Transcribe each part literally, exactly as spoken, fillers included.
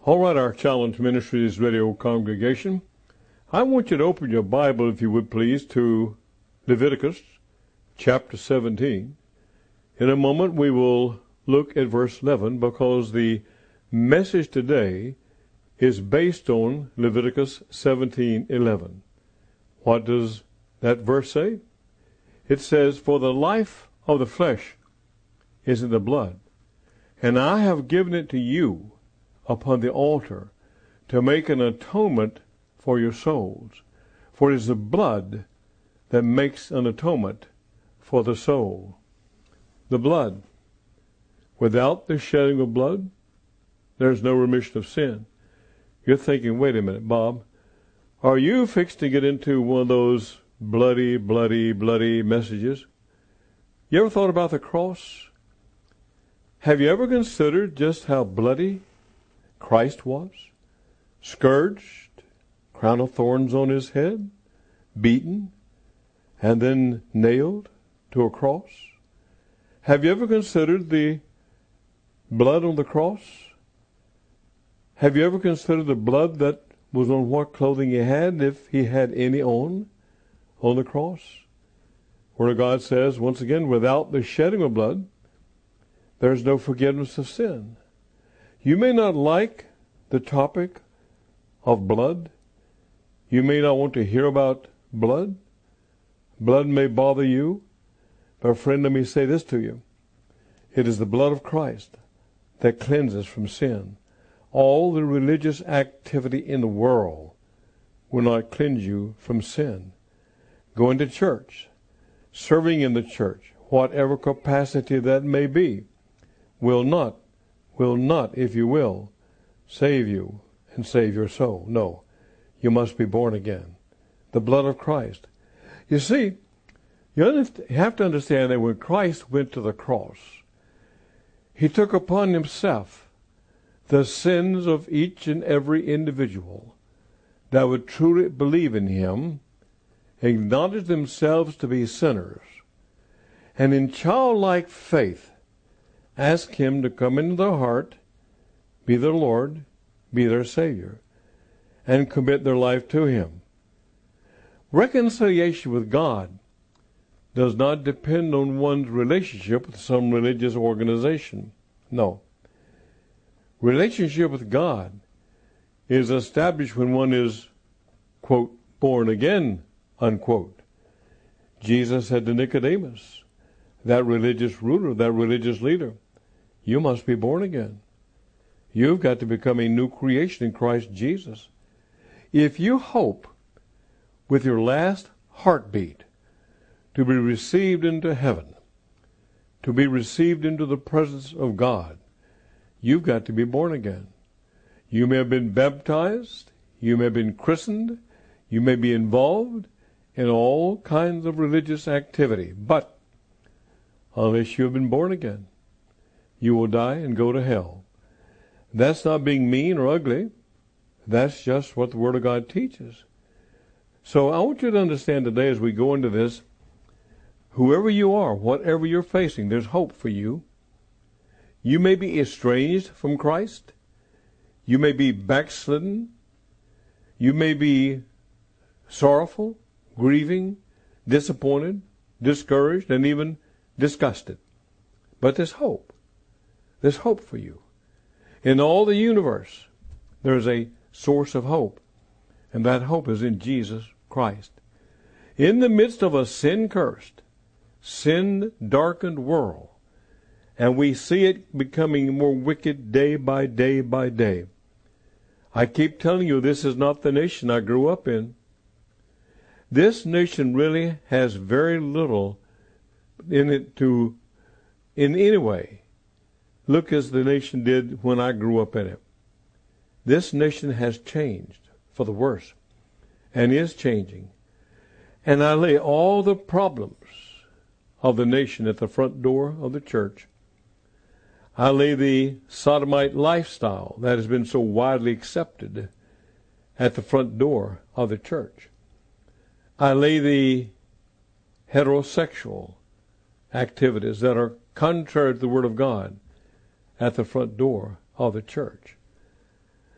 All right, our Challenge Ministries radio congregation, I want you to open your Bible, if you would please, to Leviticus chapter seventeen. In a moment we will look at verse eleven, because the message today is based on Leviticus seventeen eleven. What does that verse say? It says, "For the life of the flesh is in the blood, and I have given it to you upon the altar to make an atonement for your souls. For it is the blood that makes an atonement for the soul." The blood. Without the shedding of blood, there's no remission of sin. You're thinking, wait a minute, Bob, are you fixed to get into one of those bloody, bloody, bloody messages? You ever thought about the cross? Have you ever considered just how bloody Christ was? Scourged, crown of thorns on his head, beaten, and then nailed to a cross. Have you ever considered the blood on the cross? Have you ever considered the blood that was on what clothing he had, if he had any on, on the cross? Where God says, once again, without the shedding of blood, there's no forgiveness of sin. You may not like the topic of blood. You may not want to hear about blood. Blood may bother you. But friend, let me say this to you. It is the blood of Christ that cleanses from sin. All the religious activity in the world will not cleanse you from sin. Going to church, serving in the church, whatever capacity that may be, will not will not, if you will, save you and save your soul. No, you must be born again. The blood of Christ. You see, you have to understand that when Christ went to the cross, he took upon himself the sins of each and every individual that would truly believe in him, acknowledge themselves to be sinners, and in childlike faith ask him to come into their heart, be their Lord, be their Savior, and commit their life to him. Reconciliation with God does not depend on one's relationship with some religious organization. No. Relationship with God is established when one is, quote, born again, unquote. Jesus said to Nicodemus, that religious ruler, that religious leader, you must be born again. You've got to become a new creation in Christ Jesus. If you hope with your last heartbeat to be received into heaven, to be received into the presence of God, you've got to be born again. You may have been baptized, you may have been christened, you may be involved in all kinds of religious activity, but unless you have been born again, you will die and go to hell. That's not being mean or ugly. That's just what the Word of God teaches. So I want you to understand today, as we go into this, whoever you are, whatever you're facing, there's hope for you. You may be estranged from Christ. You may be backslidden. You may be sorrowful, grieving, disappointed, discouraged, and even disgusted. But there's hope. There's hope for you. In all the universe, there's a source of hope, and that hope is in Jesus Christ. In the midst of a sin-cursed, sin-darkened world, and we see it becoming more wicked day by day by day. I keep telling you, this is not the nation I grew up in. This nation really has very little in it to, in any way, look as the nation did when I grew up in it. This nation has changed for the worse, and is changing. And I lay all the problems of the nation at the front door of the church. I lay the sodomite lifestyle that has been so widely accepted at the front door of the church. I lay the heterosexual activities that are contrary to the Word of God at the front door of the church.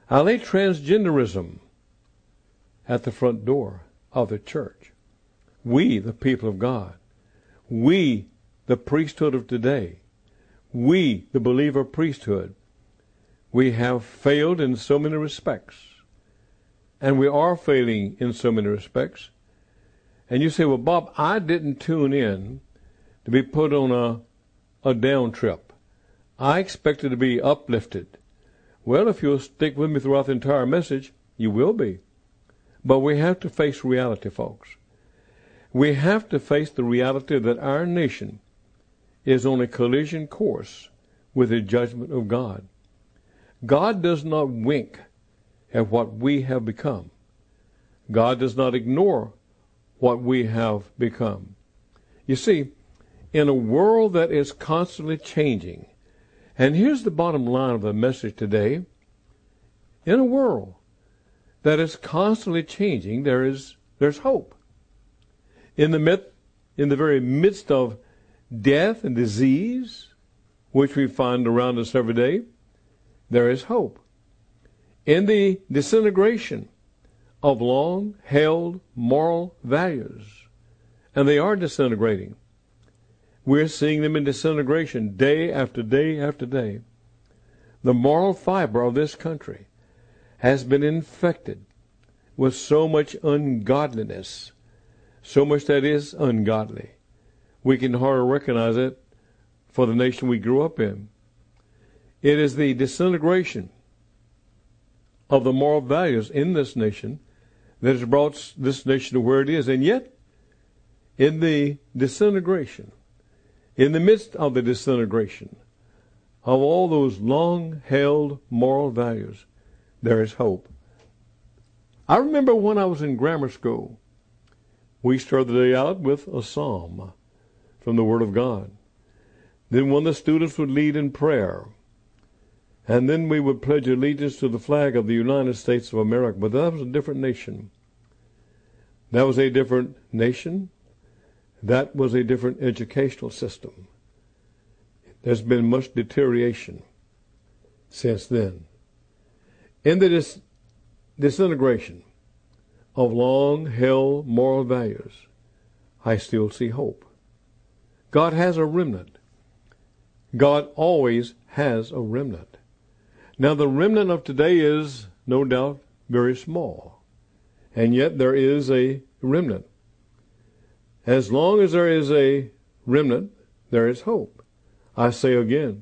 I lay transgenderism at the front door of the church. We, the people of God, we, the priesthood of today, we, the believer priesthood, we have failed in so many respects. And we are failing in so many respects. And you say, well, Bob, I didn't tune in to be put on a, a down trip. I expected to be uplifted. Well, if you'll stick with me throughout the entire message, you will be. But we have to face reality, folks. We have to face the reality that our nation is on a collision course with the judgment of God. God does not wink at what we have become. God does not ignore what we have become. You see, in a world that is constantly changing, and here's the bottom line of the message today, in a world that is constantly changing, there is there's hope. In the mid, in the very midst of death and disease, which we find around us every day, there is hope. In the disintegration of long-held moral values, and they are disintegrating. We're seeing them in disintegration day after day after day. The moral fiber of this country has been infected with so much ungodliness, so much that is ungodly. We can hardly recognize it for the nation we grew up in. It is the disintegration of the moral values in this nation that has brought this nation to where it is. And yet, in the disintegration, in the midst of the disintegration of all those long-held moral values, there is hope. I remember when I was in grammar school, we started the day out with a psalm from the Word of God. Then one of the students would lead in prayer. And then we would pledge allegiance to the flag of the United States of America. But that was a different nation. That was a different nation. That was a different educational system. There's been much deterioration since then. In the dis- disintegration of long-held moral values, I still see hope. God has a remnant. God always has a remnant. Now, the remnant of today is, no doubt, very small. And yet there is a remnant. As long as there is a remnant, there is hope. I say again,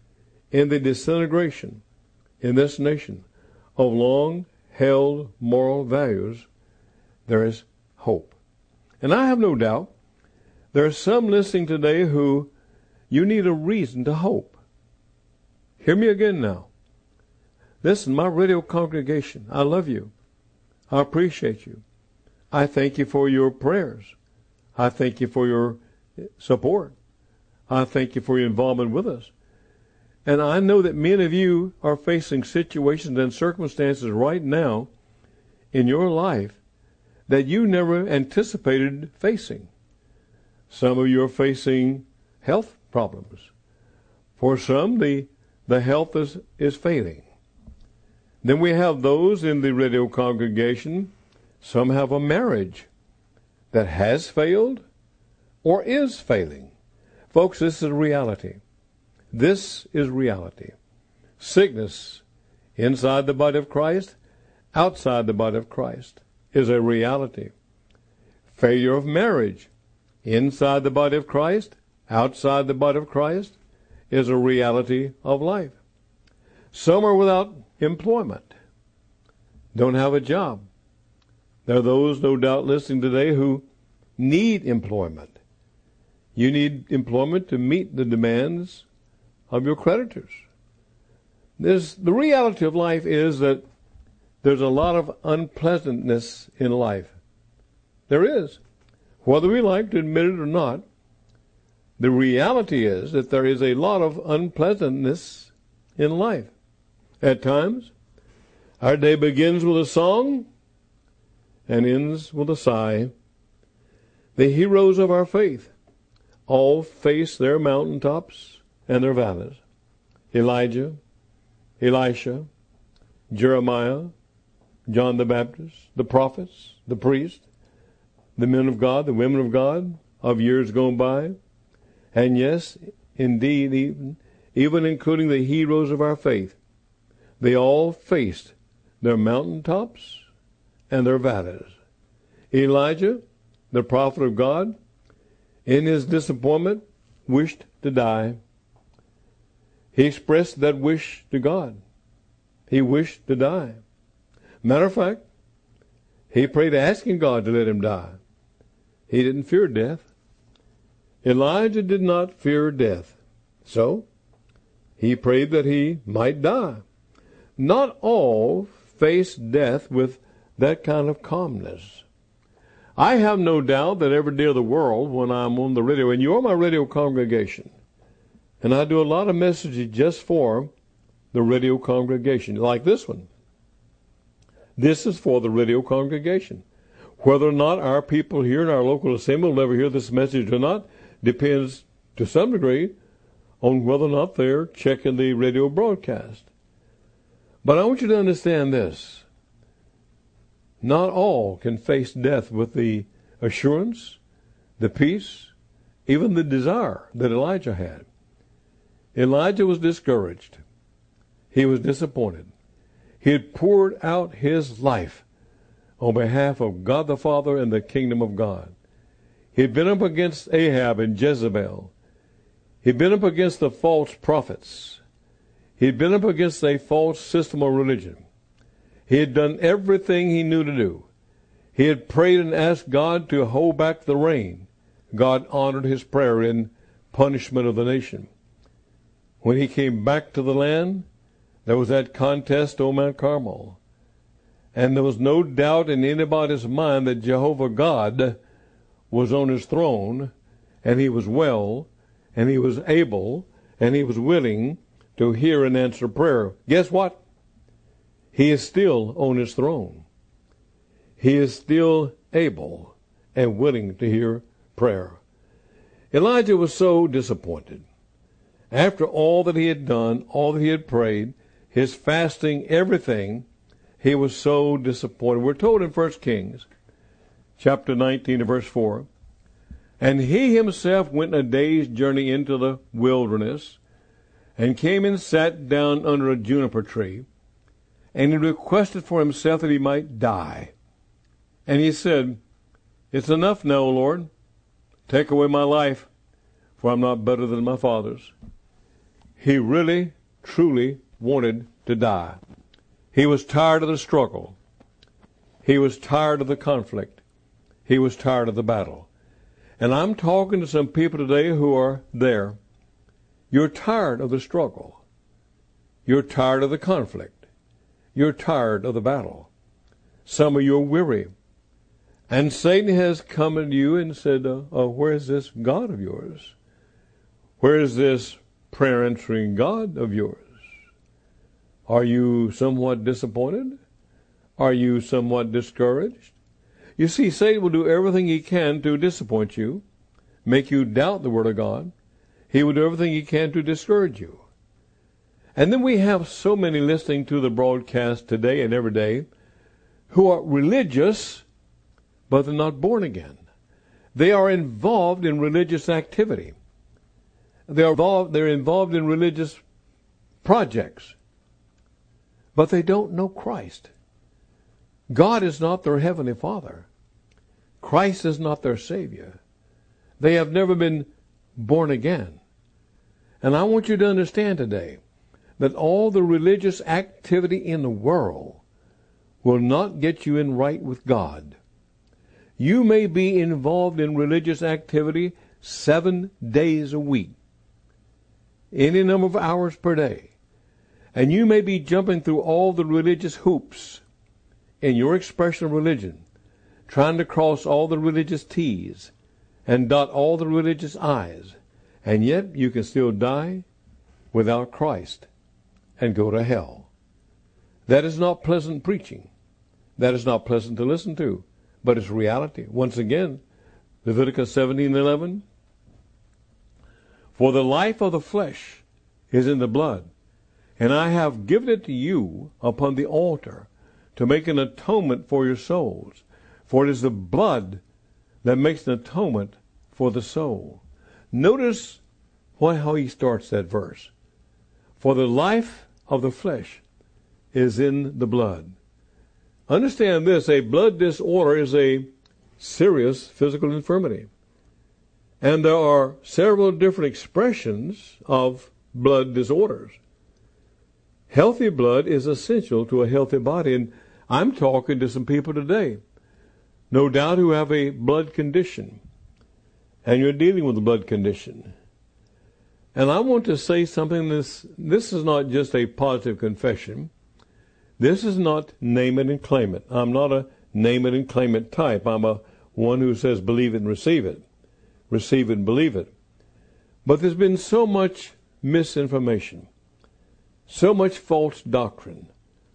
in the disintegration in this nation of long-held moral values, there is hope. And I have no doubt there are some listening today who you need a reason to hope. Hear me again now. Listen, my radio congregation, I love you. I appreciate you. I thank you for your prayers. I thank you for your support. I thank you for your involvement with us. And I know that many of you are facing situations and circumstances right now in your life that you never anticipated facing. Some of you are facing health problems. For some, the, the health is, is failing. Then we have those in the radio congregation, some have a marriage that has failed or is failing. Folks, this is reality. This is reality. Sickness inside the body of Christ, outside the body of Christ, is a reality. Failure of marriage inside the body of Christ, outside the body of Christ, is a reality of life. Some are without employment, don't have a job. There are those, no doubt, listening today who need employment. You need employment to meet the demands of your creditors. There's, the reality of life is that there's a lot of unpleasantness in life. There is. Whether we like to admit it or not, the reality is that there is a lot of unpleasantness in life. At times, our day begins with a song and ends with a sigh. The heroes of our faith all face their mountaintops and their valleys. Elijah, Elisha, Jeremiah, John the Baptist, the prophets, the priests, the men of God, the women of God of years gone by. And yes, indeed, even, even including the heroes of our faith, they all faced their mountaintops and their valleys. Elijah, the prophet of God, in his disappointment, wished to die. He expressed that wish to God. He wished to die. Matter of fact, he prayed asking God to let him die. He didn't fear death. Elijah did not fear death. So, he prayed that he might die. Not all face death with that kind of calmness. I have no doubt that every day of the world when I'm on the radio, and you're my radio congregation, and I do a lot of messages just for the radio congregation, like this one. This is for the radio congregation. Whether or not our people here in our local assembly will ever hear this message or not depends to some degree on whether or not they're checking the radio broadcast. But I want you to understand this. Not all can face death with the assurance, the peace, even the desire that Elijah had. Elijah was discouraged. He was disappointed. He had poured out his life on behalf of God the Father and the kingdom of God. He had been up against Ahab and Jezebel. He had been up against the false prophets. He had been up against a false system of religion. He had done everything he knew to do. He had prayed and asked God to hold back the rain. God honored his prayer in punishment of the nation. When he came back to the land, there was that contest on Mount Carmel. And there was no doubt in anybody's mind that Jehovah God was on his throne, and he was well, and he was able, and he was willing to hear and answer prayer. Guess what? He is still on his throne. He is still able and willing to hear prayer. Elijah was so disappointed. After all that he had done, all that he had prayed, his fasting, everything, he was so disappointed. We're told in First Kings, chapter nineteen, verse four, and he himself went a day's journey into the wilderness, and came and sat down under a juniper tree, and he requested for himself that he might die. And he said, "It's enough now, Lord. Take away my life, for I'm not better than my fathers." He really, truly wanted to die. He was tired of the struggle. He was tired of the conflict. He was tired of the battle. And I'm talking to some people today who are there. You're tired of the struggle. You're tired of the conflict. You're tired of the battle. Some of you are weary. And Satan has come to you and said, uh, uh, where is this God of yours? Where is this prayer answering God of yours? Are you somewhat disappointed? Are you somewhat discouraged? You see, Satan will do everything he can to disappoint you, make you doubt the Word of God. He will do everything he can to discourage you. And then we have so many listening to the broadcast today and every day who are religious, but they're not born again. They are involved in religious activity. They are involved, they're involved in religious projects, but they don't know Christ. God is not their heavenly Father. Christ is not their Savior. They have never been born again. And I want you to understand today that all the religious activity in the world will not get you in right with God. You may be involved in religious activity seven days a week, any number of hours per day, and you may be jumping through all the religious hoops in your expression of religion, trying to cross all the religious T's and dot all the religious I's, and yet you can still die without Christ and go to hell. That is not pleasant preaching. That is not pleasant to listen to, but it's reality. Once again, Leviticus seventeen eleven, for the life of the flesh is in the blood, and I have given it to you upon the altar to make an atonement for your souls. For it is the blood that makes an atonement for the soul. Notice what, how he starts that verse. For the life of the flesh is in the blood. Understand this, a blood disorder is a serious physical infirmity. And there are several different expressions of blood disorders. Healthy blood is essential to a healthy body, and I'm talking to some people today, no doubt, who have a blood condition, and you're dealing with a blood condition. And I want to say something. This, this is not just a positive confession. This is not name it and claim it. I'm not a name it and claim it type. I'm a one who says believe it and receive it. Receive it and believe it. But there's been so much misinformation, so much false doctrine,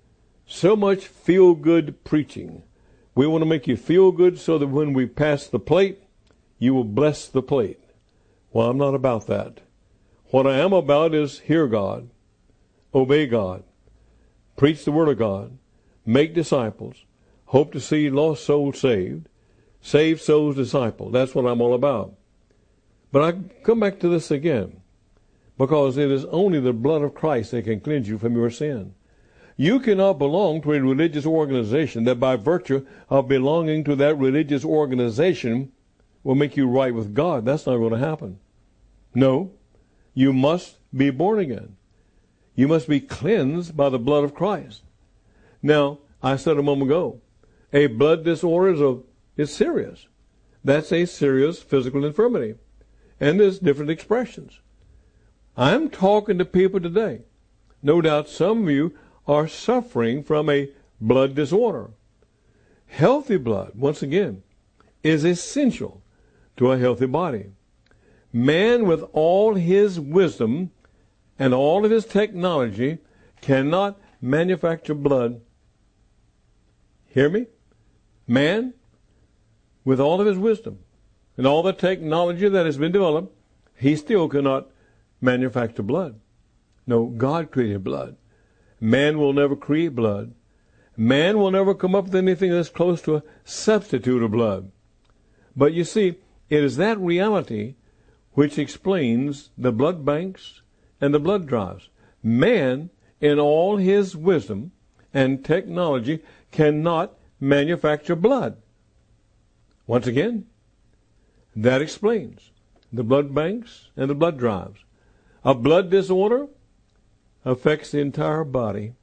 so much feel-good preaching. We want to make you feel good so that when we pass the plate, you will bless the plate. Well, I'm not about that. What I am about is hear God, obey God, preach the Word of God, make disciples, hope to see lost souls saved, save souls discipled. That's what I'm all about. But I come back to this again, because it is only the blood of Christ that can cleanse you from your sin. You cannot belong to a religious organization that by virtue of belonging to that religious organization will make you right with God. That's not going to happen. No, you must be born again. You must be cleansed by the blood of Christ. Now, I said a moment ago, a blood disorder is, a, is serious. That's a serious physical infirmity. And there's different expressions. I'm talking to people today. No doubt some of you are suffering from a blood disorder. Healthy blood, once again, is essential to a healthy body. Man, with all his wisdom and all of his technology, cannot manufacture blood. Hear me? Man, with all of his wisdom and all the technology that has been developed, he still cannot manufacture blood. No, God created blood. Man will never create blood. Man will never come up with anything that's close to a substitute of blood. But you see, it is that reality which explains the blood banks and the blood drives. Man, in all his wisdom and technology, cannot manufacture blood. Once again, that explains the blood banks and the blood drives. A blood disorder affects the entire body.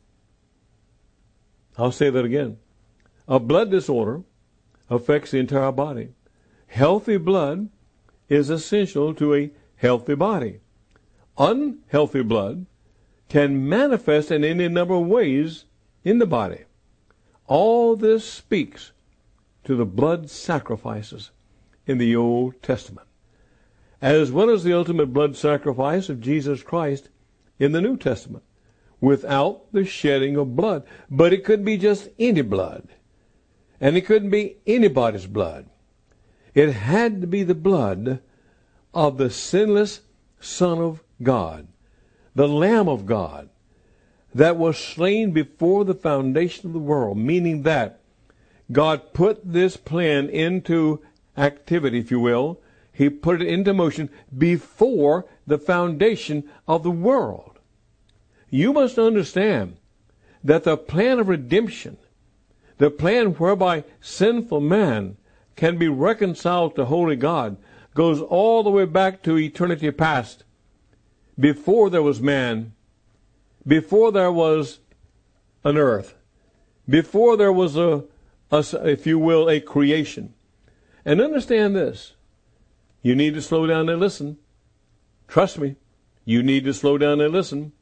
I'll say that again. A blood disorder affects the entire body. Healthy blood is essential to a healthy body. Unhealthy blood can manifest in any number of ways in the body. All this speaks to the blood sacrifices in the Old Testament, as well as the ultimate blood sacrifice of Jesus Christ in the New Testament, without the shedding of blood. But it could be just any blood, and it couldn't be anybody's blood. It had to be the blood of the sinless Son of God, the Lamb of God, that was slain before the foundation of the world, meaning that God put this plan into activity, if you will. He put it into motion before the foundation of the world. You must understand that the plan of redemption, the plan whereby sinful man can be reconciled to holy God, goes all the way back to eternity past, before there was man, before there was an earth, before there was a, a, if you will, a creation. And understand this. You need to slow down and listen. Trust me, you need to slow down and listen.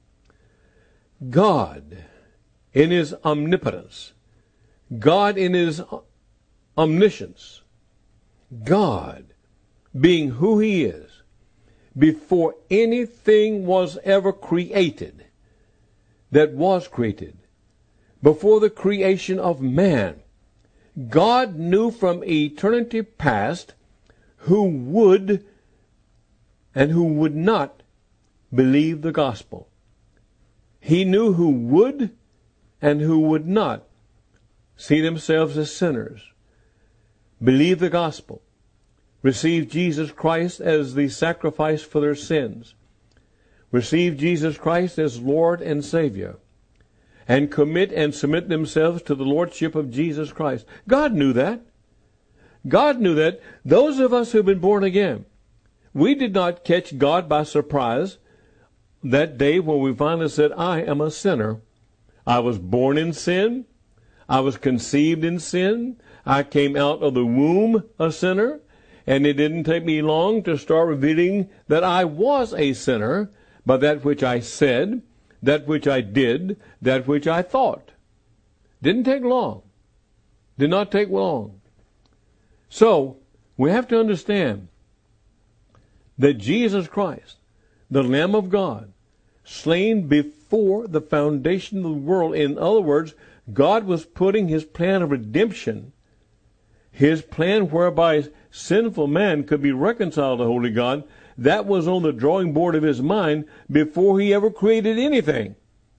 God, in his omnipotence, God in his omniscience, God being who he is, before anything was ever created that was created, before the creation of man, God knew from eternity past who would and who would not believe the gospel. He knew who would and who would not see themselves as sinners, believe the gospel, receive Jesus Christ as the sacrifice for their sins, receive Jesus Christ as Lord and Savior, and commit and submit themselves to the Lordship of Jesus Christ. God knew that. God knew that. Those of us who've been born again, we did not catch God by surprise that day when we finally said, I am a sinner. I was born in sin. I was conceived in sin. I came out of the womb a sinner. And it didn't take me long to start revealing that I was a sinner by that which I said, that which I did, that which I thought. Didn't take long. Did not take long. So, we have to understand that Jesus Christ, the Lamb of God, slain before the foundation of the world. In other words, God was putting his plan of redemption, his plan whereby sinful man could be reconciled to holy God, that was on the drawing board of his mind before he ever created anything,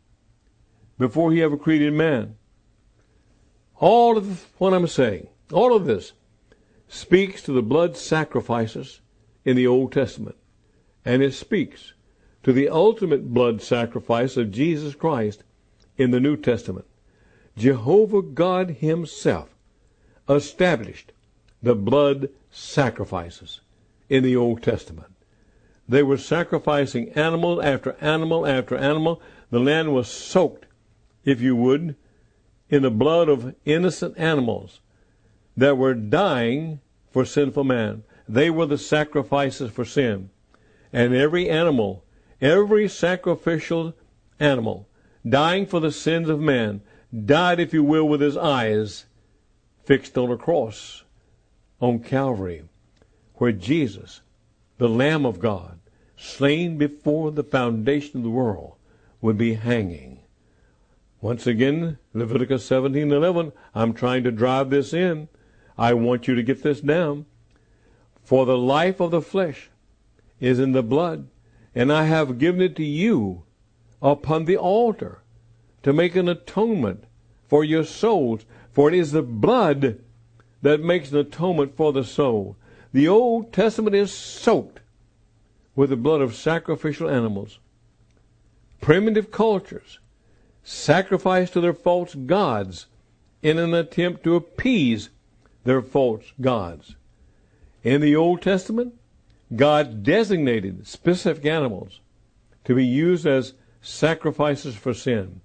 before he ever created man. All of what I'm saying, all of this speaks to the blood sacrifices in the Old Testament, and it speaks to the ultimate blood sacrifice of Jesus Christ in the New Testament. Jehovah God himself established the blood sacrifices in the Old Testament. They were sacrificing animal after animal after animal. The land was soaked, if you would, in the blood of innocent animals that were dying for sinful man. They were the sacrifices for sin. And every animal, every sacrificial animal, dying for the sins of man, died, if you will, with his eyes fixed on a cross on Calvary, where Jesus, the Lamb of God, slain before the foundation of the world, would be hanging. Once again, Leviticus seventeen eleven, I'm trying to drive this in. I want you to get this down. For the life of the flesh is in the blood, and I have given it to you upon the altar to make an atonement for your souls. For it is the blood that makes an atonement for the soul. The Old Testament is soaked with the blood of sacrificial animals. Primitive cultures sacrificed to their false gods in an attempt to appease their false gods. In the Old Testament, God designated specific animals to be used as sacrifices for sin.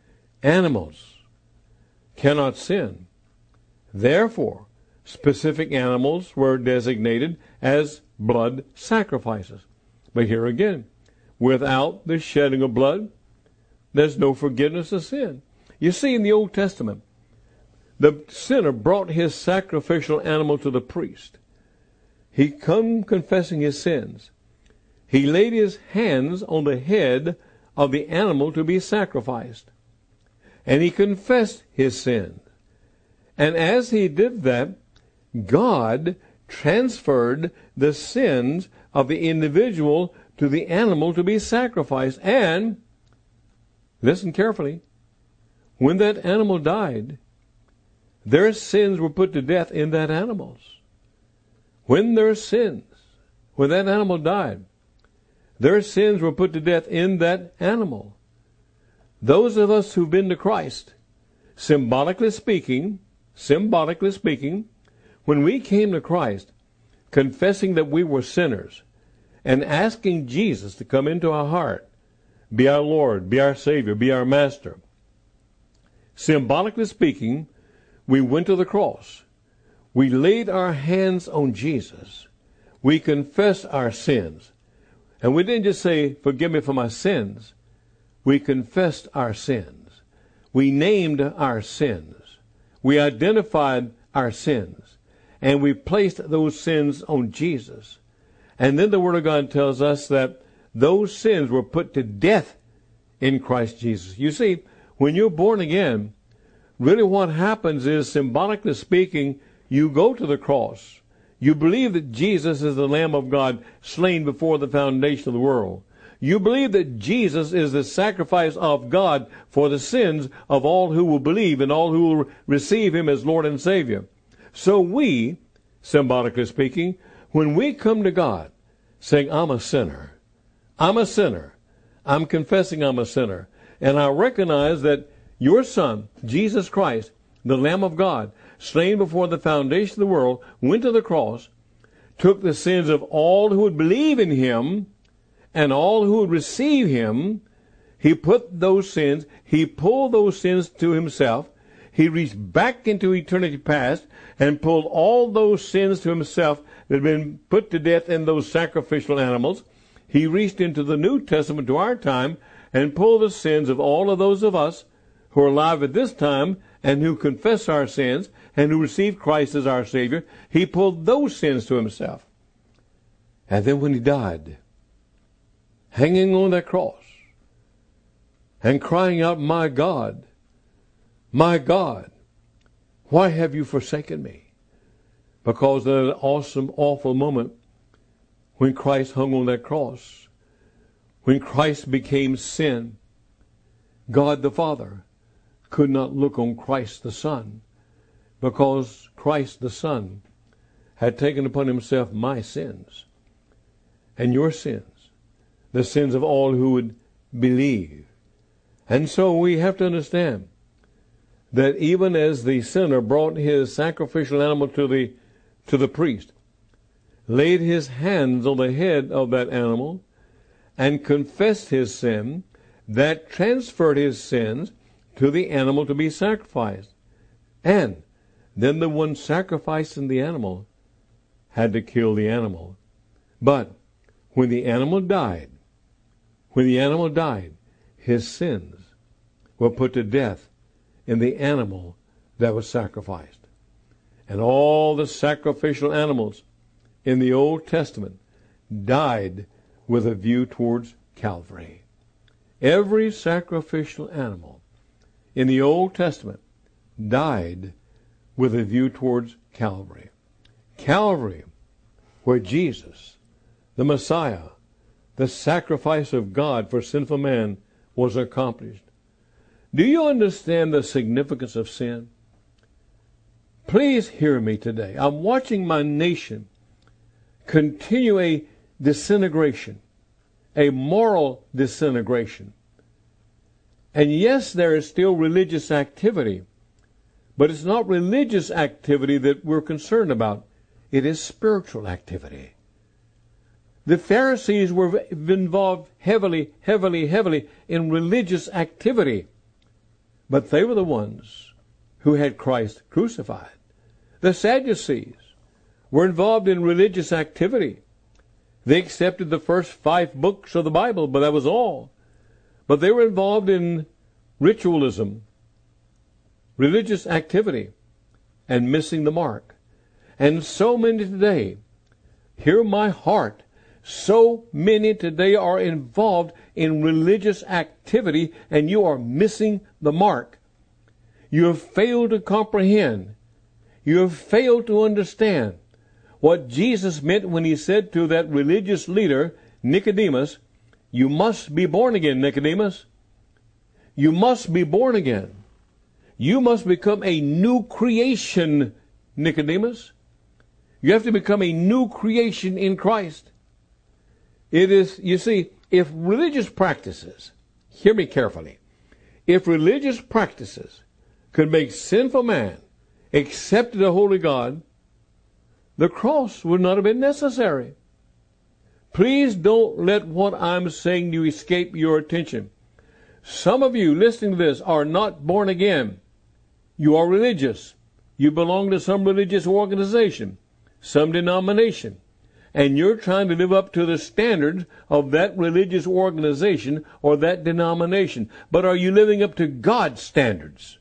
Animals cannot sin. Therefore, specific animals were designated as blood sacrifices. But here again, without the shedding of blood, there's no forgiveness of sin. You see, in the Old Testament, the sinner brought his sacrificial animal to the priest. He come confessing his sins. He laid his hands on the head of the animal to be sacrificed, and he confessed his sins. And as he did that, God transferred the sins of the individual to the animal to be sacrificed. And, listen carefully, when that animal died, their sins were put to death in that animal's. When their sins, when that animal died, their sins were put to death in that animal. Those of us who've been to Christ, symbolically speaking, symbolically speaking, when we came to Christ, confessing that we were sinners, and asking Jesus to come into our heart, be our Lord, be our Savior, be our Master, symbolically speaking, we went to the cross. We laid our hands on Jesus. We confessed our sins. And we didn't just say, forgive me for my sins. We confessed our sins. We named our sins. We identified our sins. And we placed those sins on Jesus. And then the Word of God tells us that those sins were put to death in Christ Jesus. You see, when you're born again, really what happens is, symbolically speaking, you go to the cross. You believe that Jesus is the Lamb of God slain before the foundation of the world. You believe that Jesus is the sacrifice of God for the sins of all who will believe and all who will receive him as Lord and Savior. So we, symbolically speaking, when we come to God saying, I'm a sinner, I'm a sinner, I'm confessing I'm a sinner, and I recognize that your Son, Jesus Christ, the Lamb of God, slain before the foundation of the world, went to the cross, took the sins of all who would believe in him and all who would receive him. He put those sins, he pulled those sins to himself. He reached back into eternity past and pulled all those sins to himself that had been put to death in those sacrificial animals. He reached into the New Testament to our time and pulled the sins of all of those of us who are alive at this time and who confess our sins and who receive Christ as our Savior. He pulled those sins to himself. And then when he died, hanging on that cross and crying out, my God, my God, why have you forsaken me? Because of that awesome, awful moment when Christ hung on that cross, when Christ became sin, God the Father could not look on Christ the Son, because Christ the Son had taken upon himself my sins and your sins, the sins of all who would believe. And so we have to understand that even as the sinner brought his sacrificial animal to the to the priest, laid his hands on the head of that animal, and confessed his sin, that transferred his sins to the animal to be sacrificed. And then the one sacrificing the animal had to kill the animal. But when the animal died, when the animal died, his sins were put to death in the animal that was sacrificed. And all the sacrificial animals in the Old Testament died with a view towards Calvary. Every sacrificial animal in the Old Testament died with a view towards Calvary. Calvary, where Jesus, the Messiah, the sacrifice of God for sinful man, was accomplished. Do you understand the significance of sin? Please hear me today. I'm watching my nation continue a disintegration, a moral disintegration. And yes, there is still religious activity, but it's not religious activity that we're concerned about. It is spiritual activity. The Pharisees were involved heavily, heavily, heavily in religious activity, but they were the ones who had Christ crucified. The Sadducees were involved in religious activity. They accepted the first five books of the Bible, but that was all. But they were involved in ritualism, religious activity, and missing the mark. And so many today, hear my heart, so many today are involved in religious activity, and you are missing the mark. You have failed to comprehend. You have failed to understand what Jesus meant when he said to that religious leader, Nicodemus, you must be born again, Nicodemus. You must be born again. You must become a new creation, Nicodemus. You have to become a new creation in Christ. It is, you see, if religious practices, hear me carefully, if religious practices could make sinful man accept the holy God, the cross would not have been necessary. Please don't let what I'm saying to escape your attention. Some of you listening to this are not born again. You are religious. You belong to some religious organization, some denomination, and you're trying to live up to the standards of that religious organization or that denomination. But are you living up to God's standards?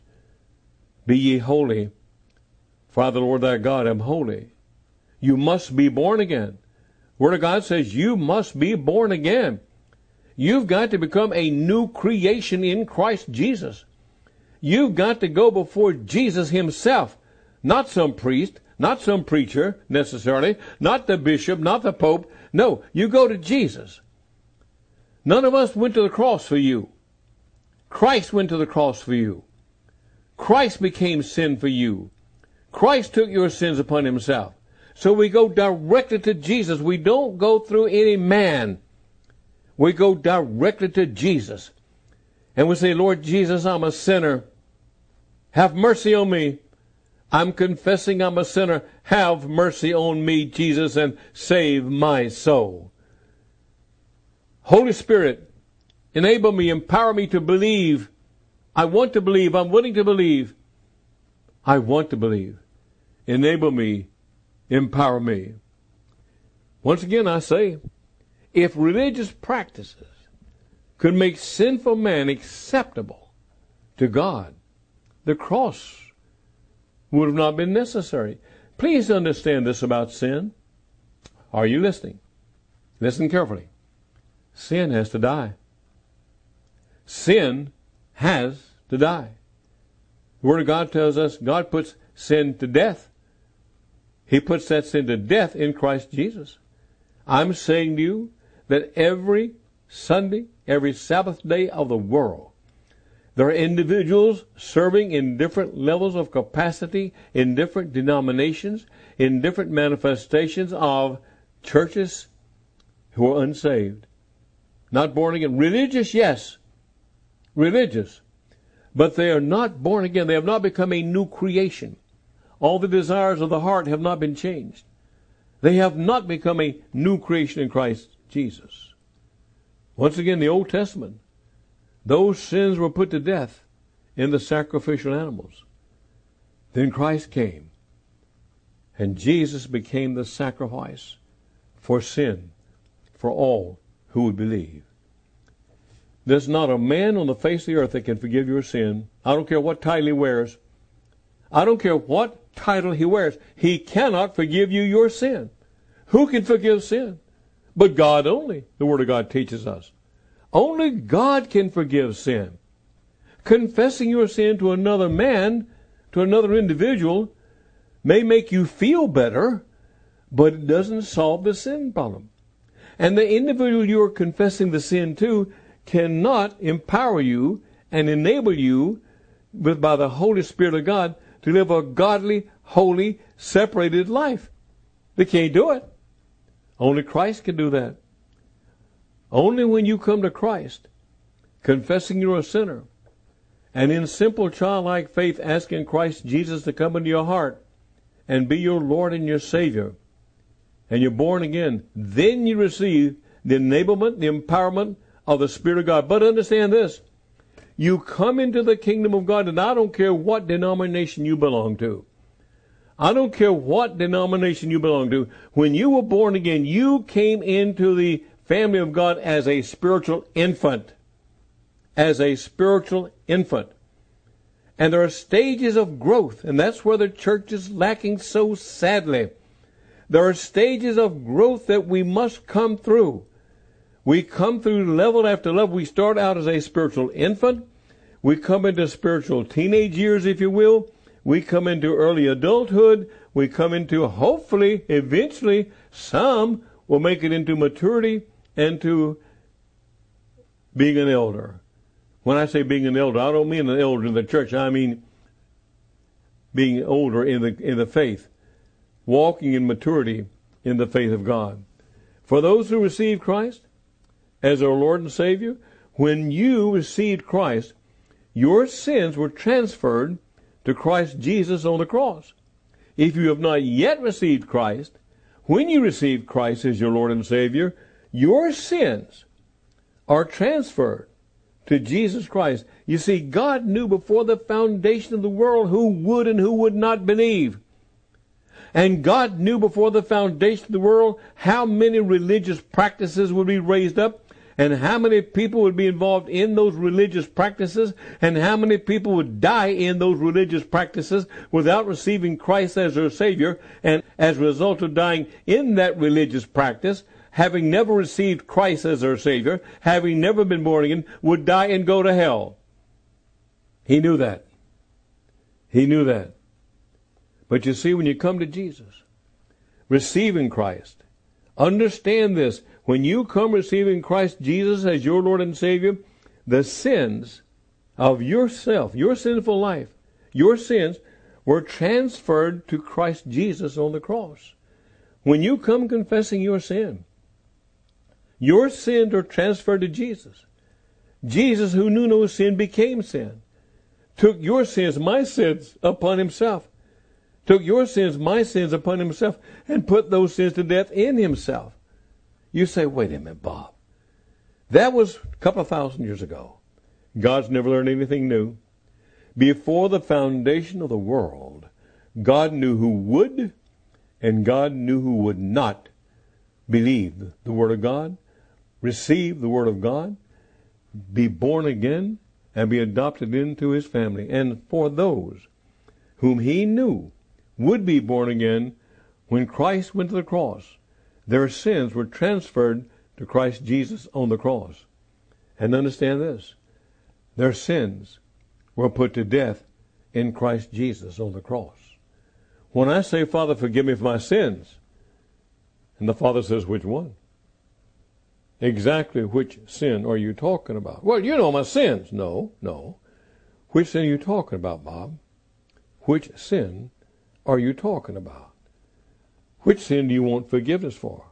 Be ye holy, for I, the Lord thy God, am holy. You must be born again. Word of God says you must be born again. You've got to become a new creation in Christ Jesus. You've got to go before Jesus himself, not some priest, not some preacher necessarily, not the bishop, not the pope. No, you go to Jesus. None of us went to the cross for you. Christ went to the cross for you. Christ became sin for you. Christ took your sins upon himself. So we go directly to Jesus. We don't go through any man. We go directly to Jesus. And we say, Lord Jesus, I'm a sinner. Have mercy on me. I'm confessing I'm a sinner. Have mercy on me, Jesus, and save my soul. Holy Spirit, enable me, empower me to believe. I want to believe. I'm willing to believe. I want to believe. Enable me, empower me. Once again, I say, if religious practices could make sinful man acceptable to God, the cross would have not been necessary. Please understand this about sin. Are you listening? Listen carefully. Sin has to die. Sin has to die. The Word of God tells us God puts sin to death. He puts that sin to death in Christ Jesus. I'm saying to you that every Sunday, every Sabbath day of the world, there are individuals serving in different levels of capacity, in different denominations, in different manifestations of churches who are unsaved. Not born again. Religious, yes. Religious. But they are not born again. They have not become a new creation. All the desires of the heart have not been changed. They have not become a new creation in Christ Jesus. Once again, the Old Testament, those sins were put to death in the sacrificial animals. Then Christ came, and Jesus became the sacrifice for sin, for all who would believe. There's not a man on the face of the earth that can forgive your sin. I don't care what title he wears. I don't care what title he wears. He cannot forgive you your sin. Who can forgive sin? But God only, the Word of God teaches us. Only God can forgive sin. Confessing your sin to another man, to another individual, may make you feel better, but it doesn't solve the sin problem. And the individual you are confessing the sin to cannot empower you and enable you with, by the Holy Spirit of God, to live a godly, holy, separated life. They can't do it. Only Christ can do that. Only when you come to Christ, confessing you're a sinner, and in simple childlike faith asking Christ Jesus to come into your heart and be your Lord and your Savior, and you're born again, then you receive the enablement, the empowerment of the Spirit of God. But understand this, you come into the kingdom of God, and I don't care what denomination you belong to. I don't care what denomination you belong to. When you were born again, you came into the family of God as a spiritual infant. As a spiritual infant. And there are stages of growth, and that's where the church is lacking so sadly. There are stages of growth that we must come through. We come through level after level. We start out as a spiritual infant. We come into spiritual teenage years, if you will. We come into early adulthood. We come into, hopefully, eventually, some will make it into maturity and to being an elder. When I say being an elder, I don't mean an elder in the church. I mean being older in the in the faith, walking in maturity in the faith of God. For those who receive Christ as our Lord and Savior, when you received Christ, your sins were transferred to Christ Jesus on the cross. If you have not yet received Christ, when you receive Christ as your Lord and Savior, your sins are transferred to Jesus Christ. You see, God knew before the foundation of the world who would and who would not believe. And God knew before the foundation of the world how many religious practices would be raised up, and how many people would be involved in those religious practices, and how many people would die in those religious practices without receiving Christ as their Savior, and as a result of dying in that religious practice, having never received Christ as their Savior, having never been born again, would die and go to hell. He knew that. He knew that. But you see, when you come to Jesus, receiving Christ, Understand this. When you come receiving Christ Jesus as your Lord and Savior, the sins of yourself, your sinful life, your sins were transferred to Christ Jesus on the cross. When you come confessing your sin, your sins are transferred to Jesus. Jesus, who knew no sin, became sin. Took your sins, my sins, upon himself. Took your sins, my sins, upon himself, and put those sins to death in himself. You say, wait a minute, Bob. That was a couple of thousand years ago. God's never learned anything new. Before the foundation of the world, God knew who would, and God knew who would not believe the Word of God, receive the Word of God, be born again, and be adopted into his family. And for those whom he knew would be born again, when Christ went to the cross, their sins were transferred to Christ Jesus on the cross. And understand this, their sins were put to death in Christ Jesus on the cross. When I say, Father, forgive me for my sins, and the Father says, which one? Exactly which sin are you talking about? Well, you know my sins. No, no. Which sin are you talking about, Bob? Which sin are you talking about? Which sin do you want forgiveness for?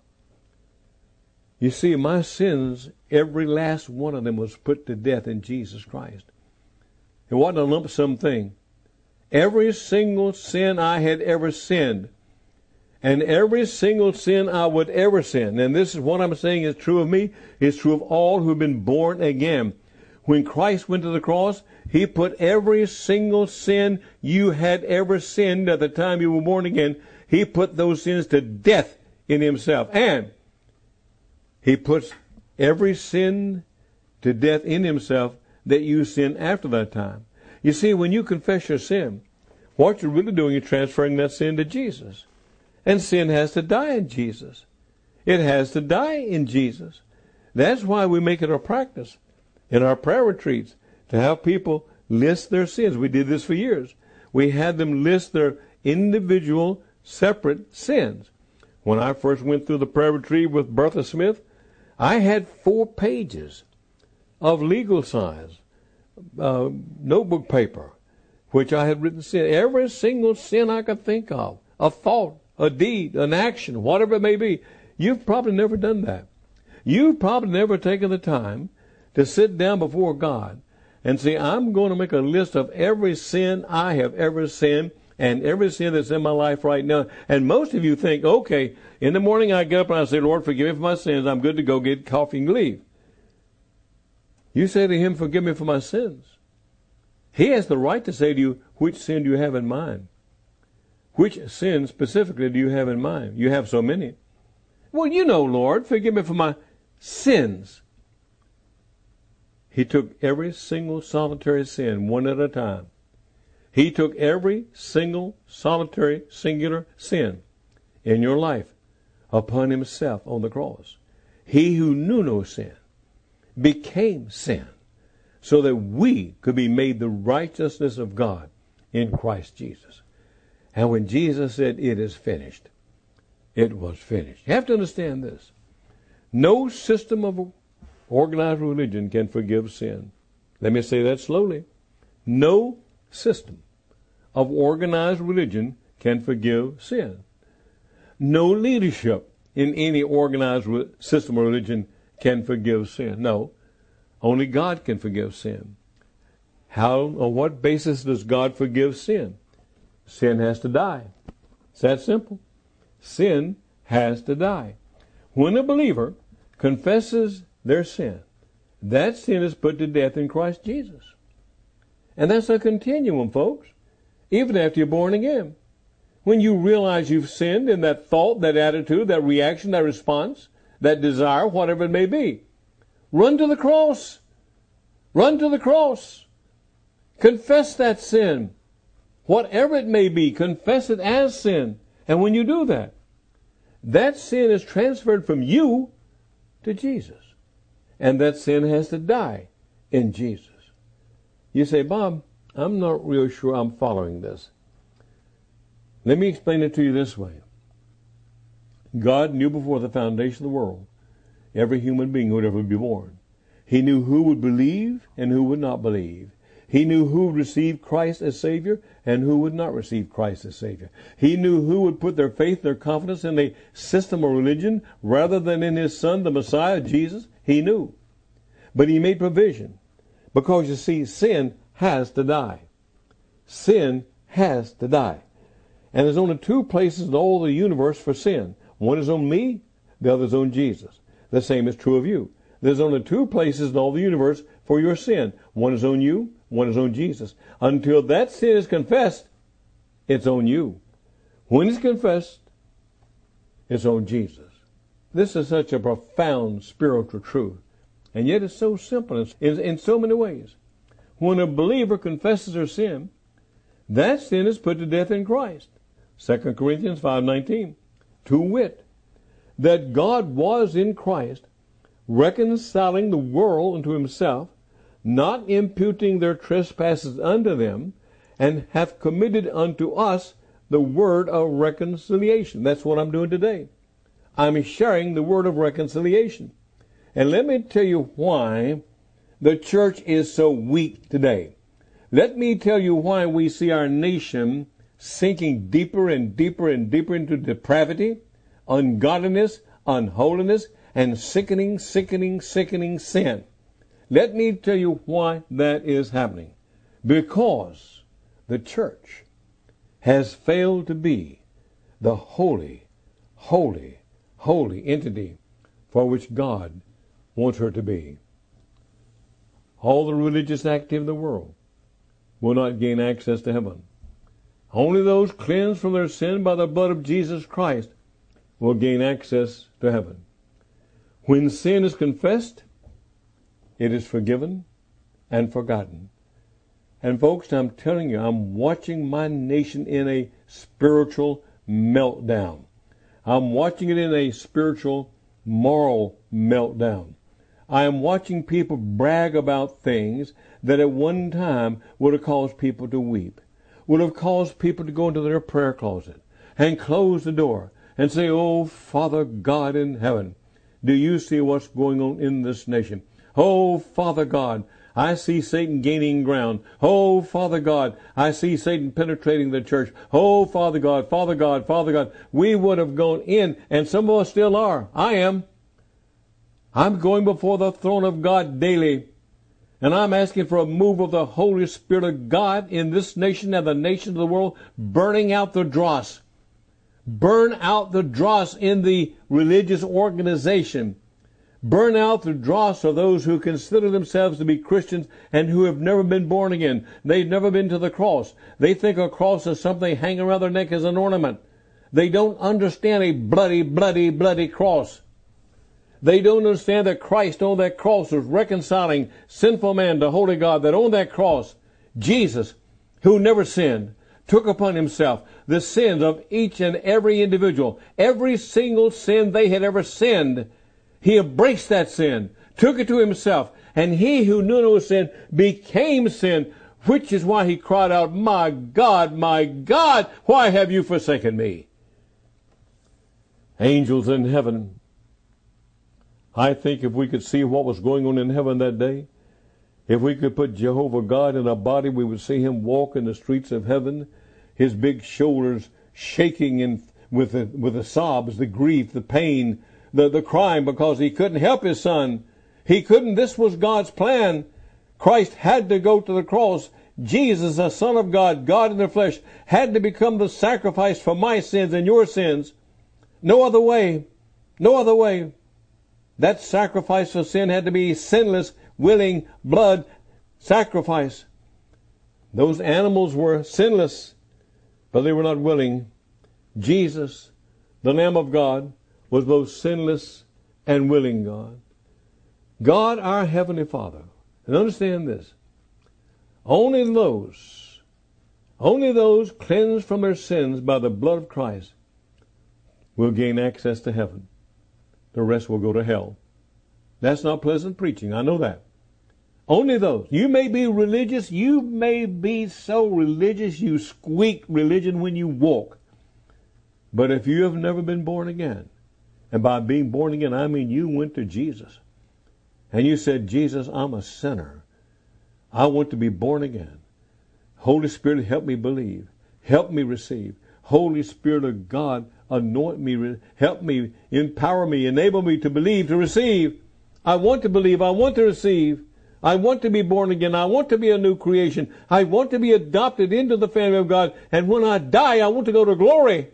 You see, my sins, every last one of them was put to death in Jesus Christ. It wasn't a lump sum thing. Every single sin I had ever sinned, and every single sin I would ever sin, and this is what I'm saying is true of me, is true of all who have been born again. When Christ went to the cross, he put every single sin you had ever sinned at the time you were born again, he put those sins to death in himself. And he puts every sin to death in himself that you sin after that time. You see, when you confess your sin, what you're really doing is transferring that sin to Jesus. And sin has to die in Jesus. It has to die in Jesus. That's why we make it a practice in our prayer retreats to have people list their sins. We did this for years. We had them list their individual, separate sins. When I first went through the prayer retreat with Bertha Smith, I had four pages of legal size uh, notebook paper, which I had written sin. Every single sin I could think of, a thought, a deed, an action, whatever it may be. You've probably never done that. You've probably never taken the time to sit down before God and say, I'm going to make a list of every sin I have ever sinned and every sin that's in my life right now. And most of you think, okay, in the morning I get up and I say, Lord, forgive me for my sins. I'm good to go, get coffee and leave. You say to him, forgive me for my sins. He has the right to say to you, which sin do you have in mind? Which sin specifically do you have in mind? You have so many. Well, you know, Lord, forgive me for my sins. He took every single solitary sin one at a time. He took every single solitary singular sin in your life upon himself on the cross. He who knew no sin became sin so that we could be made the righteousness of God in Christ Jesus. And when Jesus said, it is finished, it was finished. You have to understand this. No system of organized religion can forgive sin. Let me say that slowly. No system of organized religion can forgive sin. No leadership in any organized system of religion can forgive sin. No, only God can forgive sin. How, on what basis does God forgive sin? Sin has to die. It's that simple. Sin has to die. When a believer confesses their sin, that sin is put to death in Christ Jesus. And that's a continuum, folks, even after you're born again. When you realize you've sinned in that thought, that attitude, that reaction, that response, that desire, whatever it may be, run to the cross. Run to the cross. Confess that sin. Whatever it may be, confess it as sin. And when you do that, that sin is transferred from you to Jesus. And that sin has to die in Jesus. You say, Bob, I'm not real sure I'm following this. Let me explain it to you this way. God knew before the foundation of the world every human being who would ever be born. He knew who would believe and who would not believe. He knew who would receive Christ as Savior and who would not receive Christ as Savior. He knew who would put their faith, their confidence in a system of religion rather than in His Son, the Messiah, Jesus. He knew. But He made provision because, you see, sin has to die. Sin has to die. And there's only two places in all the universe for sin. One is on me, the other is on Jesus. The same is true of you. There's only two places in all the universe for your sin. One is on you, one is on Jesus. Until that sin is confessed, it's on you. When it's confessed, it's on Jesus. This is such a profound spiritual truth. And yet it's so simple in, in so many ways. When a believer confesses their sin, that sin is put to death in Christ. Second Corinthians five nineteen. To wit, that God was in Christ, reconciling the world unto Himself, not imputing their trespasses unto them, and hath committed unto us the word of reconciliation. That's what I'm doing today. I'm sharing the word of reconciliation. And let me tell you why the church is so weak today. Let me tell you why we see our nation sinking deeper and deeper and deeper into depravity, ungodliness, unholiness, and sickening, sickening, sickening sin. Let me tell you why that is happening. Because the church has failed to be the holy, holy, holy entity for which God wants her to be. All the religious activity of the world will not gain access to heaven. Only those cleansed from their sin by the blood of Jesus Christ will gain access to heaven. When sin is confessed, it is forgiven and forgotten. And folks, I'm telling you, I'm watching my nation in a spiritual meltdown. I'm watching it in a spiritual, moral meltdown. I am watching people brag about things that at one time would have caused people to weep, would have caused people to go into their prayer closet and close the door and say, "Oh, Father God in heaven, do you see what's going on in this nation? Oh, Father God, I see Satan gaining ground. Oh, Father God, I see Satan penetrating the church. Oh, Father God, Father God, Father God." We would have gone in, and some of us still are. I am. I'm going before the throne of God daily, and I'm asking for a move of the Holy Spirit of God in this nation and the nations of the world, burning out the dross. Burn out the dross in the religious organization. Burn out the dross of those who consider themselves to be Christians and who have never been born again. They've never been to the cross. They think a cross is something hanging around their neck as an ornament. They don't understand a bloody, bloody, bloody cross. They don't understand that Christ on that cross was reconciling sinful man to holy God, that on that cross, Jesus, who never sinned, took upon Himself the sins of each and every individual. Every single sin they had ever sinned, He embraced that sin, took it to Himself, and He who knew no sin became sin, which is why He cried out, "My God, my God, why have you forsaken me?" Angels in heaven, I think if we could see what was going on in heaven that day, if we could put Jehovah God in a body, we would see Him walk in the streets of heaven, His big shoulders shaking in, with, the, with the sobs, the grief, the pain, the, the crying because He couldn't help His Son. He couldn't. This was God's plan. Christ had to go to the cross. Jesus, the Son of God, God in the flesh, had to become the sacrifice for my sins and your sins. No other way. No other way. That sacrifice for sin had to be sinless, willing, blood sacrifice. Those animals were sinless, but they were not willing. Jesus, the Lamb of God, was both sinless and willing God. God, our Heavenly Father. And understand this. Only those, only those cleansed from their sins by the blood of Christ will gain access to heaven. The rest will go to hell. That's not pleasant preaching. I know that. Only those. You may be religious. You may be so religious you squeak religion when you walk. But if you have never been born again, And by being born again, I mean you went to Jesus. And you said, Jesus, I'm a sinner. I want to be born again. Holy Spirit, help me believe. Help me receive. Holy Spirit of God, anoint me. Help me, empower me, enable me to believe, to receive. I want to believe. I want to receive. I want to be born again. I want to be a new creation. I want to be adopted into the family of God. And when I die, I want to go to glory.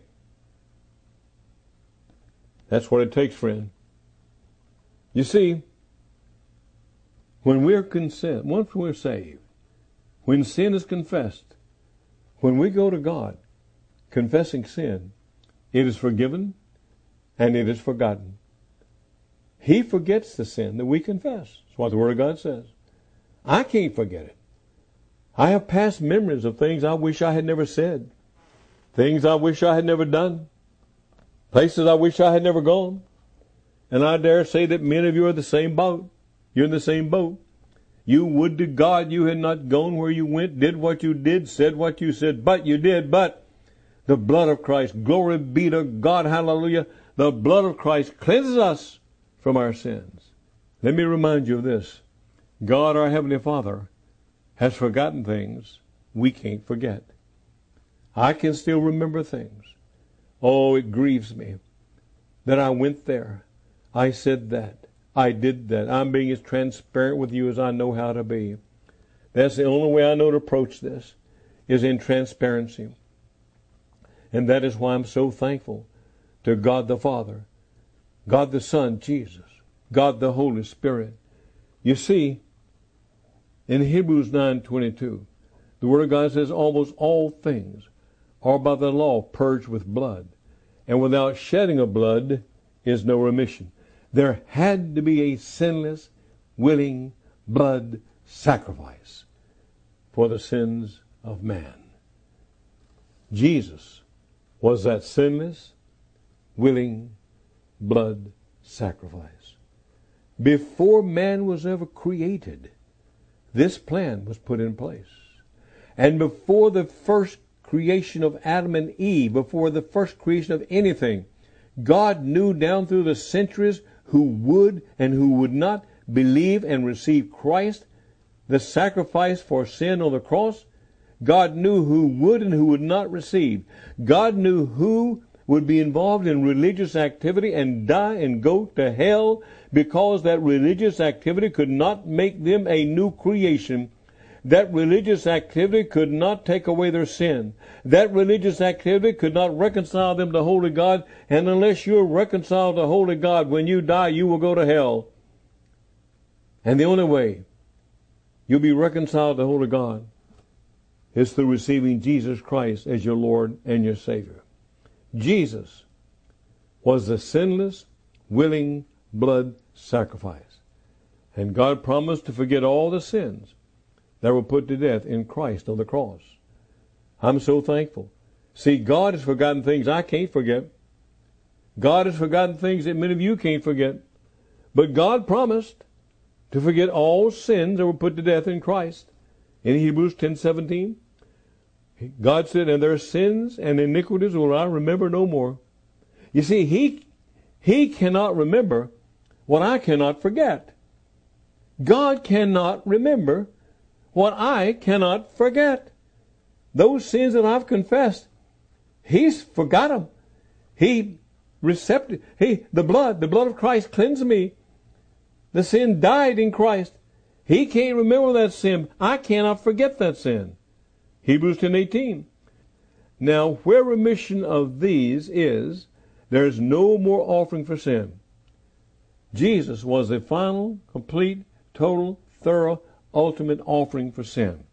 That's what it takes, friend. You see, when we're consent, once we're saved, when sin is confessed, when we go to God confessing sin, it is forgiven and it is forgotten. He forgets the sin that we confess. That's what the Word of God says. I can't forget it. I have past memories of things I wish I had never said, things I wish I had never done, places I wish I had never gone. And I dare say that many of you are the same boat. You're in the same boat. You would to God you had not gone where you went, did what you did, said what you said, but you did. But the blood of Christ, glory be to God, hallelujah, the blood of Christ cleanses us from our sins. Let me remind you of this. God, our Heavenly Father, has forgotten things we can't forget. I can still remember things. Oh, it grieves me that I went there. I said that. I did that. I'm being as transparent with you as I know how to be. That's the only way I know to approach this, is in transparency. And that is why I'm so thankful to God the Father, God the Son, Jesus, God the Holy Spirit. You see, in Hebrews nine twenty-two, the Word of God says almost all things are by the law purged with blood, and without shedding of blood is no remission. There had to be a sinless, willing blood sacrifice for the sins of man. Jesus was that sinless, willing blood sacrifice. Before man was ever created, this plan was put in place. And before the first creation of Adam and Eve, before the first creation of anything, God knew down through the centuries who would and who would not believe and receive Christ, the sacrifice for sin on the cross. God knew who would and who would not receive. God knew who would be involved in religious activity and die and go to hell because that religious activity could not make them a new creation. That religious activity could not take away their sin. That religious activity could not reconcile them to holy God. And unless you're reconciled to holy God, when you die, you will go to hell. And the only way you'll be reconciled to holy God is through receiving Jesus Christ as your Lord and your Savior. Jesus was the sinless, willing blood sacrifice. And God promised to forget all the sins that were put to death in Christ on the cross. I'm so thankful. See, God has forgotten things I can't forget. God has forgotten things that many of you can't forget. But God promised to forget all sins that were put to death in Christ. In Hebrews ten seventeen, God said, and their sins and iniquities will I remember no more. You see, he, he cannot remember what I cannot forget. God cannot remember what I cannot forget. Those sins that I've confessed, He's forgot them. He received, he, the blood, the blood of Christ cleansed me. The sin died in Christ. He can't remember that sin. I cannot forget that sin. Hebrews ten eighteen. Now, where remission of these is, there is no more offering for sin. Jesus was the final, complete, total, thorough, ultimate offering for sin.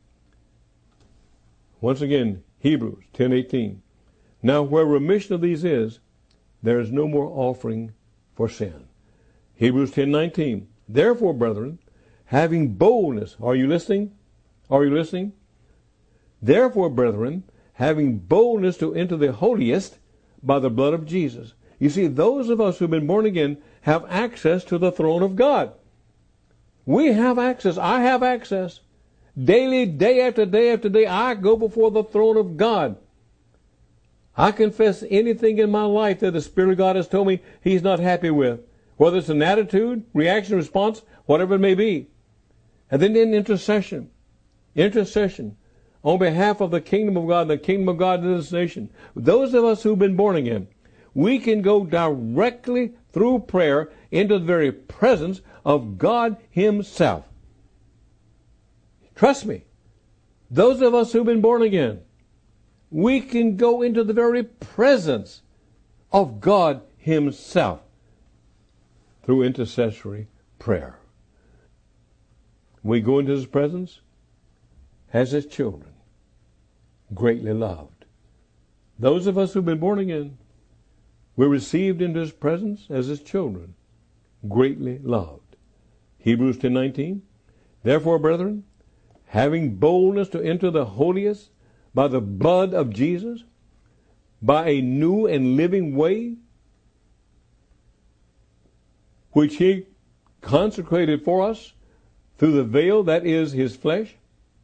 Once again, Hebrews ten eighteen. Now, where remission of these is, there is no more offering for sin. Hebrews ten nineteen. Therefore, brethren, having boldness, are you listening? Are you listening? Therefore, brethren, having boldness to enter the holiest by the blood of Jesus. You see, those of us who have been born again have access to the throne of God. We have access. I have access. Daily, day after day after day, I go before the throne of God. I confess anything in my life that the Spirit of God has told me He's not happy with, whether it's an attitude, reaction, response, whatever it may be. And then in intercession, intercession on behalf of the kingdom of God, the kingdom of God in this nation. Those of us who've been born again, we can go directly through prayer into the very presence of God Himself. Trust me, those of us who've been born again, we can go into the very presence of God Himself through intercessory prayer. We go into His presence as His children, greatly loved. Those of us who've been born again, we're received into His presence as His children, greatly loved. Hebrews ten nineteen. Therefore, brethren, having boldness to enter the holiest by the blood of Jesus, by a new and living way, which He consecrated for us through the veil that is His flesh.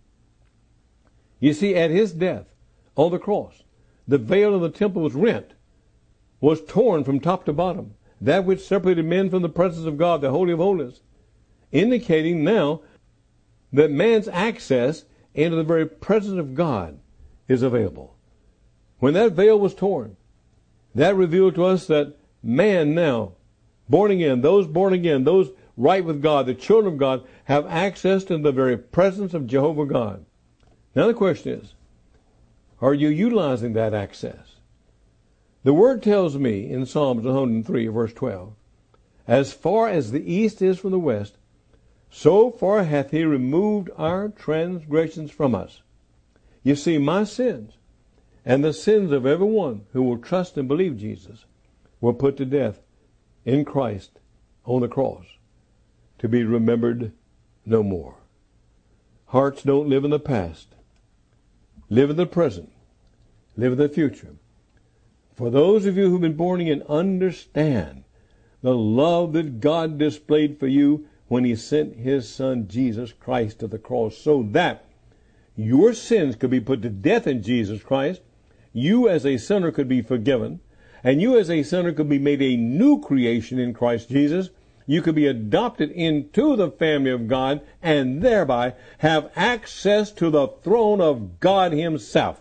You see, at His death on the cross, the veil of the temple was rent, was torn from top to bottom, that which separated men from the presence of God, the Holy of Holies, indicating now that man's access into the very presence of God is available. When that veil was torn, that revealed to us that man now, born again, those born again, those right with God, the children of God, have access to the very presence of Jehovah God. Now the question is, are you utilizing that access? The Word tells me in Psalms one hundred three, verse twelve, as far as the east is from the west, so far hath He removed our transgressions from us. You see, my sins and the sins of everyone who will trust and believe Jesus were put to death in Christ on the cross, to be remembered no more. Hearts don't live in the past. Live in the present. Live in the future. For those of you who've been born again, understand the love that God displayed for you when He sent His Son Jesus Christ to the cross, so that your sins could be put to death in Jesus Christ, you as a sinner could be forgiven, and you as a sinner could be made a new creation in Christ Jesus. You could be adopted into the family of God and thereby have access to the throne of God Himself.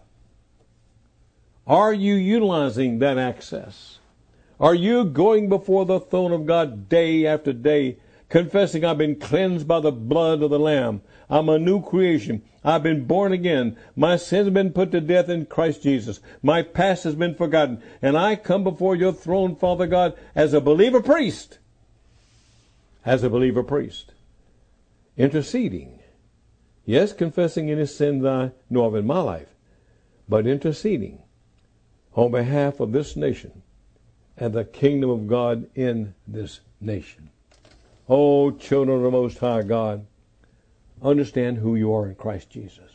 Are you utilizing that access? Are you going before the throne of God day after day, confessing, I've been cleansed by the blood of the Lamb. I'm a new creation. I've been born again. My sins have been put to death in Christ Jesus. My past has been forgotten. And I come before your throne, Father God, as a believer priest. As a believer priest. Interceding. Yes, confessing any sins I know of in my life, but interceding on behalf of this nation and the kingdom of God in this nation. Oh, children of the Most High God, understand who you are in Christ Jesus.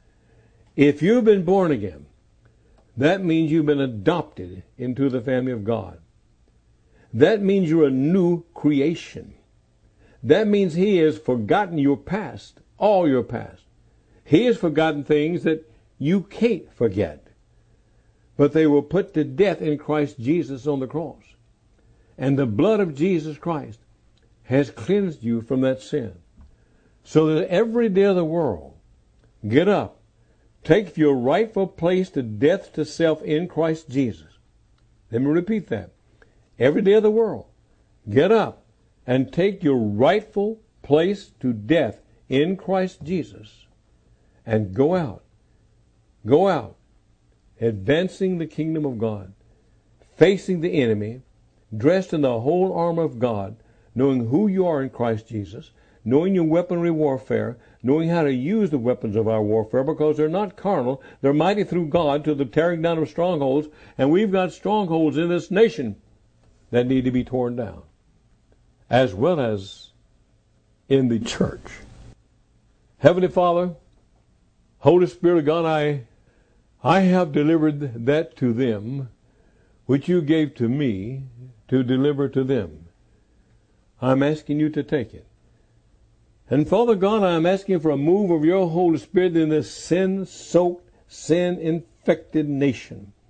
If you've been born again, that means you've been adopted into the family of God. That means you're a new creation. That means He has forgotten your past, all your past. He has forgotten things that you can't forget. But they were put to death in Christ Jesus on the cross. And the blood of Jesus Christ has cleansed you from that sin. So that every day of the world, get up, take your rightful place to death to self in Christ Jesus. Let me repeat that. Every day of the world, get up and take your rightful place to death in Christ Jesus. And go out. Go out. Advancing the kingdom of God. Facing the enemy. Dressed in the whole armor of God. Knowing who you are in Christ Jesus. Knowing your weaponry warfare. Knowing how to use the weapons of our warfare. Because they're not carnal. They're mighty through God to the tearing down of strongholds. And we've got strongholds in this nation that need to be torn down. As well as in the church. Heavenly Father, Holy Spirit of God, I, I have delivered that to them which you gave to me to deliver to them. I'm asking you to take it. And Father God, I'm asking for a move of your Holy Spirit in this sin-soaked, sin-infected nation.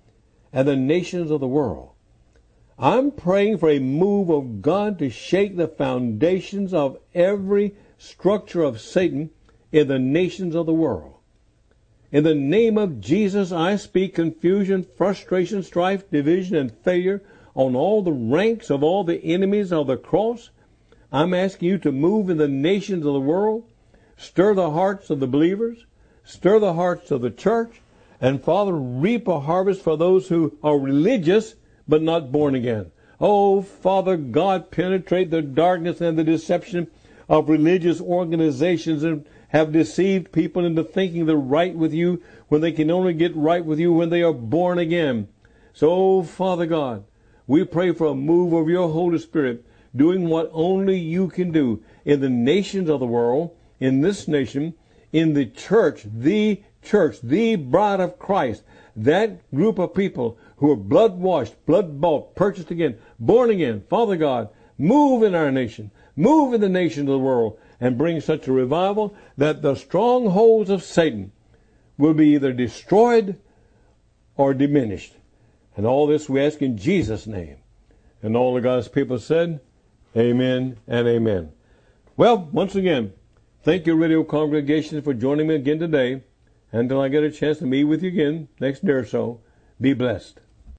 and the nations of the world. I'm praying for a move of God to shake the foundations of every structure of Satan in the nations of the world. In the name of Jesus, I speak confusion, frustration, strife, division, and failure on all the ranks of all the enemies of the cross. I'm asking you to move in the nations of the world, stir the hearts of the believers, stir the hearts of the church, and Father, reap a harvest for those who are religious but not born again. Oh, Father God, penetrate the darkness and the deception of religious organizations and have deceived people into thinking they're right with you when they can only get right with you when they are born again. So, Father God, we pray for a move of your Holy Spirit, doing what only you can do in the nations of the world, in this nation, in the church, the church, the bride of Christ, that group of people who are blood-washed, blood-bought, purchased again, born again. Father God, move in our nation, move in the nations of the world, and bring such a revival that the strongholds of Satan will be either destroyed or diminished. And all this we ask in Jesus' name. And all of God's people said, amen and amen. Well, once again, thank you, radio congregation, for joining me again today. Until I get a chance to meet with you again next day or so, be blessed.